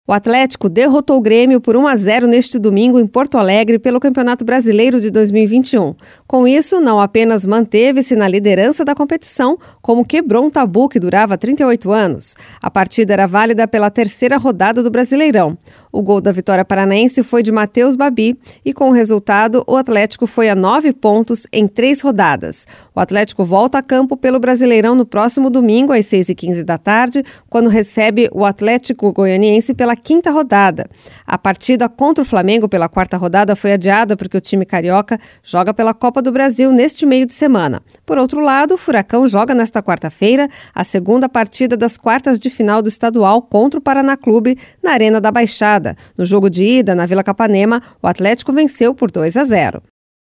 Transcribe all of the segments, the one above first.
O Atlético derrotou o Grêmio por 1-0 neste domingo em Porto Alegre pelo Campeonato Brasileiro de 2021. Com isso, não apenas manteve-se na liderança da competição, como quebrou um tabu que durava 38 anos. A partida era válida pela terceira rodada do Brasileirão. O gol da vitória paranaense foi de Matheus Babi e, com o resultado, o Atlético foi a 9 pontos em 3 rodadas. O Atlético volta a campo pelo Brasileirão no próximo domingo, às 6h15 da tarde, quando recebe o Atlético Goianiense pela 5ª rodada. A partida contra o Flamengo pela 4ª rodada foi adiada porque o time carioca joga pela Copa do Brasil neste meio de semana. Por outro lado, o Furacão joga nesta quarta-feira a segunda partida das quartas de final do estadual contra o Paraná Clube na Arena da Baixada. No jogo de ida, na Vila Capanema, o Atlético venceu por 2-0.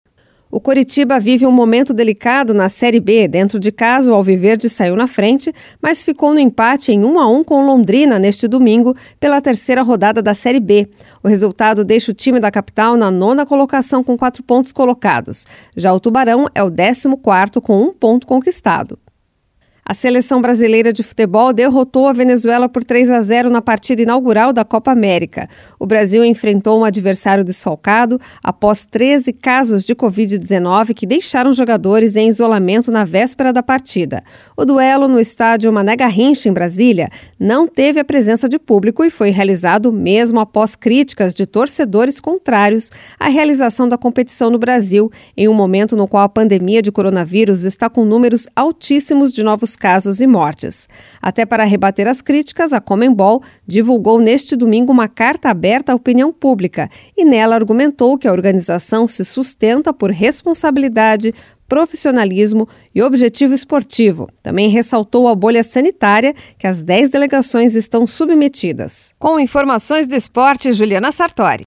O Coritiba vive um momento delicado na Série B. Dentro de casa, o Alviverde saiu na frente, mas ficou no empate em 1-1 com Londrina neste domingo pela terceira rodada da Série B. O resultado deixa o time da capital na 9ª colocação com 4 pontos colocados. Já o Tubarão é o 14º com 1 ponto conquistado. A seleção brasileira de futebol derrotou a Venezuela por 3-0 na partida inaugural da Copa América. O Brasil enfrentou um adversário desfalcado após 13 casos de Covid-19 que deixaram jogadores em isolamento na véspera da partida. O duelo no estádio Mané Garrincha, em Brasília, não teve a presença de público e foi realizado mesmo após críticas de torcedores contrários à realização da competição no Brasil, em um momento no qual a pandemia de coronavírus está com números altíssimos de novos casos e mortes. Até para rebater as críticas, a Conmebol divulgou neste domingo uma carta aberta à opinião pública e nela argumentou que a organização se sustenta por responsabilidade, profissionalismo e objetivo esportivo. Também ressaltou a bolha sanitária que as 10 delegações estão submetidas. Com informações do esporte, Juliana Sartori.